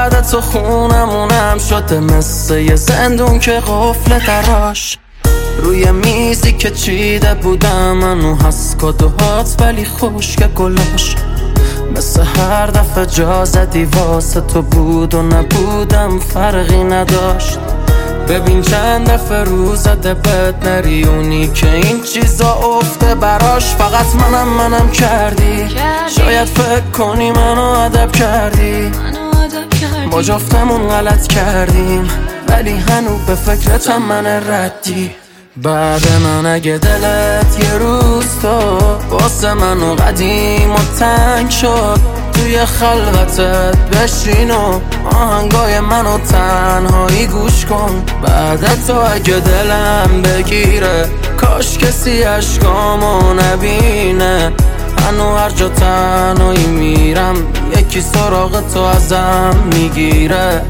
بعد تو خونمونم شده مثل یه زندون که قفل دراش روی میزی که چیده بودم منو هست کادوهات ولی خشک گلاش مثل هر دفعه جا زدی واسه تو بود و نبودم فرقی نداشت ببین چند دفعه رو زده بد نری اونی که این چیزا افته براش فقط منم کردی شاید فکر کنی منو ادب کردی ما جفتمون غلط کردیم ولی هنو به فکرتم من ردی بعد من اگه دلت یه روز تو واسه منو قدیم و تنگ شد توی خلوتت بشین و آهنگای منو تنهایی گوش کن بعد تو اگه دلم بگیره کاش کسی عشقامو نبینه هنو هر جا تنهایی میرم یکی سراغ تو ازم میگیره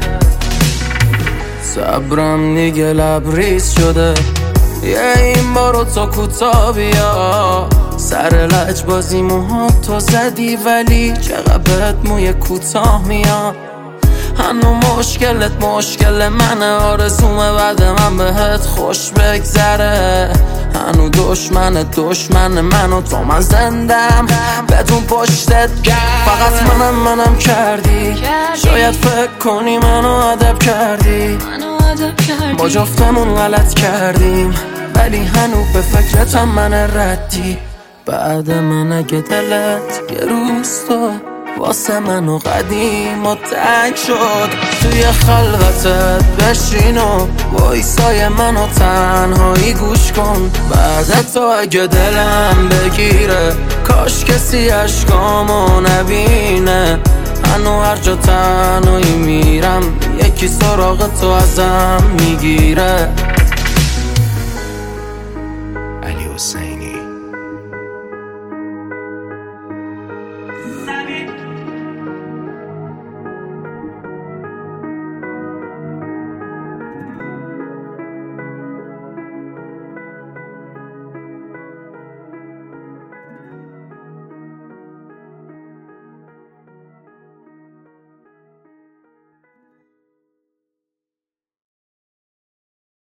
صبرم دیگه لبریز شده یه این بارو تو کوتا بیا سر لج بازی موها تو زدی ولی چقدر موی کوتاه میاد هنو مشکلت مشکل منه آرزومه بعد من بهت خوش بگذره هنو دشمن من و تو من زندم بدون پشتت فقط منم کردی شاید فکر کنی منو ادب کردی ما جفتمون غلط کردیم ولی هنو به فکرتم من ردی بعد من اگه دلت یه روز تو واسه منو قدیم و تنگ شد توی خلوتت بشین و وایسای منو تنهایی گوش کن بعد تو اگه دلم بگیره کاش کسی عشقامو نبینه هنو هر جا تنهایی میرم یکی سراغ تو ازم میگیره